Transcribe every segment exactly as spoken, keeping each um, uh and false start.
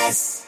Express.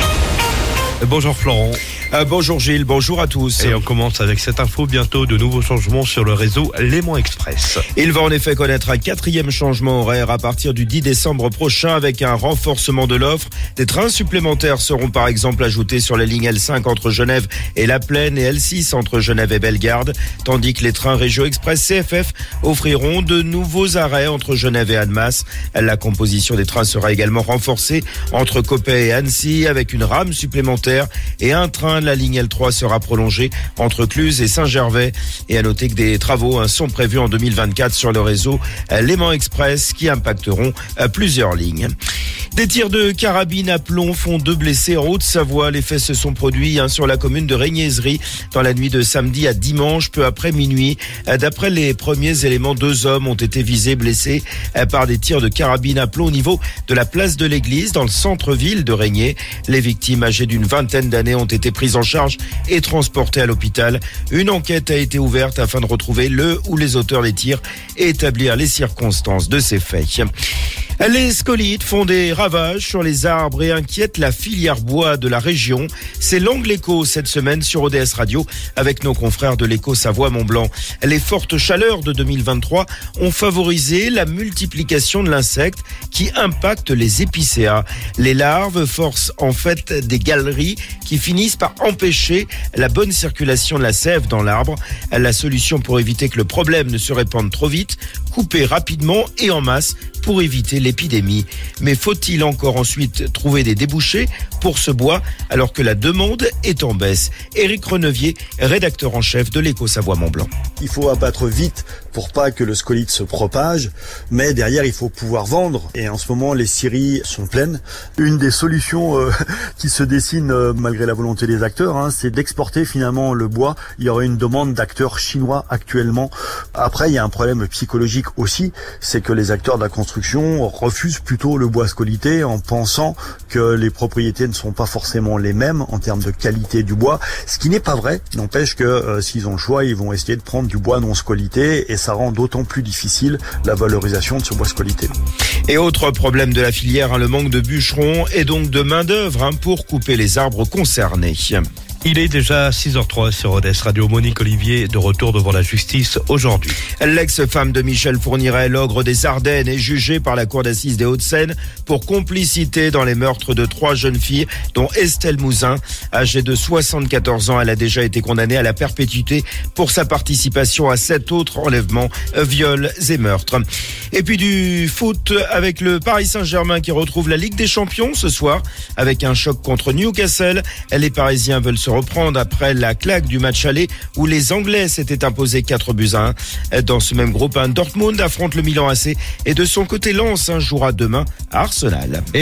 Bonjour Florent. Euh, bonjour Gilles, bonjour à tous. Et on commence avec cette info, bientôt de nouveaux changements sur le réseau Léman Express. Il va en effet connaître un quatrième changement horaire à partir du dix décembre prochain avec un renforcement de l'offre. Des trains supplémentaires seront par exemple ajoutés sur la ligne L cinq entre Genève et La Plaine et L six entre Genève et Bellegarde, tandis que les trains Régio Express C F F offriront de nouveaux arrêts entre Genève et Annemasse. La composition des trains sera également renforcée entre Coppet et Annecy avec une rame supplémentaire et un train de la ligne L trois sera prolongé entre Cluses et Saint-Gervais. Et à noter que des travaux hein, sont prévus en deux mille vingt-quatre sur le réseau Léman Express qui impacteront euh, plusieurs lignes. Des tirs de carabine à plomb font deux blessés en Haute-Savoie. Les faits se sont produits hein, sur la commune de Régnézerie dans la nuit de samedi à dimanche, peu après minuit. D'après les premiers éléments, deux hommes ont été visés, blessés par des tirs de carabine à plomb au niveau de la place de l'église dans le centre-ville de Régnier. Les victimes âgées d'une vingtaine d'années ont été prises en charge et transportées à l'hôpital. Une enquête a été ouverte afin de retrouver le ou les auteurs des tirs et établir les circonstances de ces faits. Les scolites font des ravages sur les arbres et inquiètent la filière bois de la région. C'est l'angle écho cette semaine sur O D S Radio avec nos confrères de l'écho Savoie-Mont-Blanc. Les fortes chaleurs de deux mille vingt-trois ont favorisé la multiplication de l'insecte qui impacte les épicéas. Les larves forcent en fait des galeries qui finissent par empêcher la bonne circulation de la sève dans l'arbre. La solution pour éviter que le problème ne se répande trop vite, couper rapidement et en masse pour éviter l'épidémie. Mais faut-il encore ensuite trouver des débouchés pour ce bois alors que la demande est en baisse? Éric Renevier, rédacteur en chef de l'écho Savoie-Mont-Blanc. Il faut abattre vite pour pas que le scolite se propage, mais derrière il faut pouvoir vendre. Et en ce moment les scieries sont pleines. Une des solutions euh, qui se dessine euh, malgré la volonté des acteurs, hein, c'est d'exporter finalement le bois. Il y aurait une demande d'acteurs chinois actuellement. Après il y a un problème psychologique aussi, c'est que les acteurs de la construction refusent plutôt le bois scolité en pensant que les propriétés ne sont pas forcément les mêmes en termes de qualité du bois, ce qui n'est pas vrai. N'empêche que euh, s'ils ont le choix, ils vont essayer de prendre du bois non scolité et ça rend d'autant plus difficile la valorisation de ce bois scolité. Et autre problème de la filière, hein, le manque de bûcherons et donc de main d'œuvre hein, pour couper les arbres concernés. Il est déjà six heures zéro trois sur O D S Radio. Monique Olivier de retour devant la justice aujourd'hui. L'ex-femme de Michel Fourniret, l'ogre des Ardennes, est jugée par la cour d'assises des Hauts-de-Seine pour complicité dans les meurtres de trois jeunes filles, dont Estelle Mouzin. Âgée de soixante-quatorze ans, elle a déjà été condamnée à la perpétuité pour sa participation à sept autres enlèvements, viols et meurtres. Et puis du foot avec le Paris Saint-Germain qui retrouve la Ligue des Champions ce soir avec un choc contre Newcastle. Les Parisiens veulent se reprendre après la claque du match aller où les Anglais s'étaient imposés quatre buts à un. Dans ce même groupe, un Dortmund affronte le Milan A C et de son côté Lens jouera demain à Arsenal.